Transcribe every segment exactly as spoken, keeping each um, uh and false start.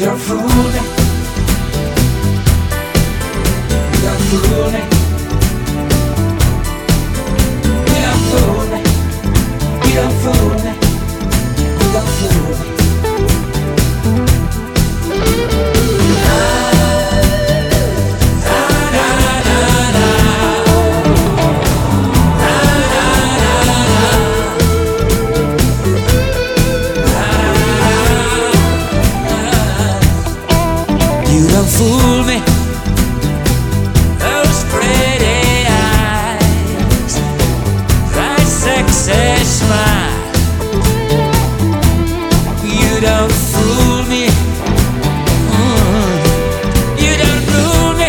don't fool me. You don't fool me. You don't fool me. You don't fool me. You don't fool me. You don't fool me. Those pretty eyes, that sexy smile. You don't fool me. Mm. You don't fool me.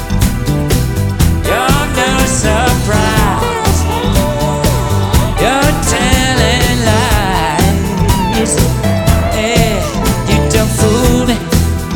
You're no surprise. You're telling lies. Yeah, you don't fool me.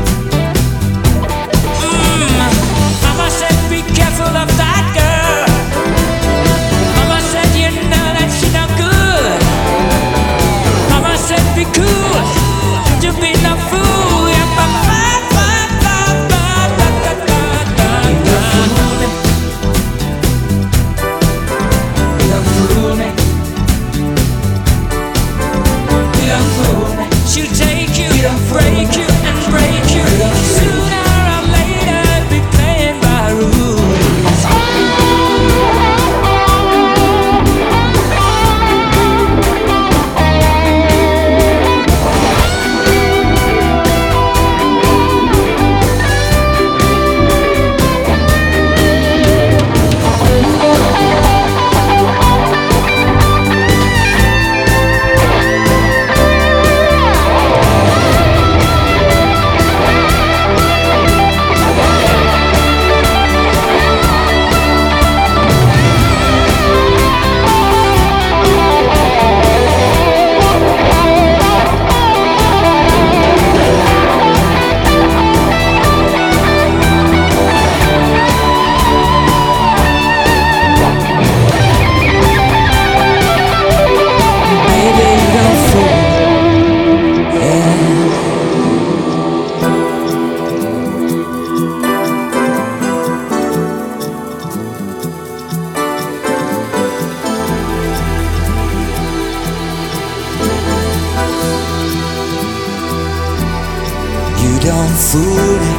You don't fool me.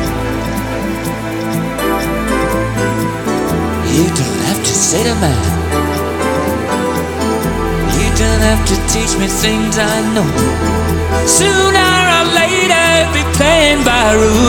You don't have to say to man. You don't have to teach me things I know. Sooner or later be playing by rules.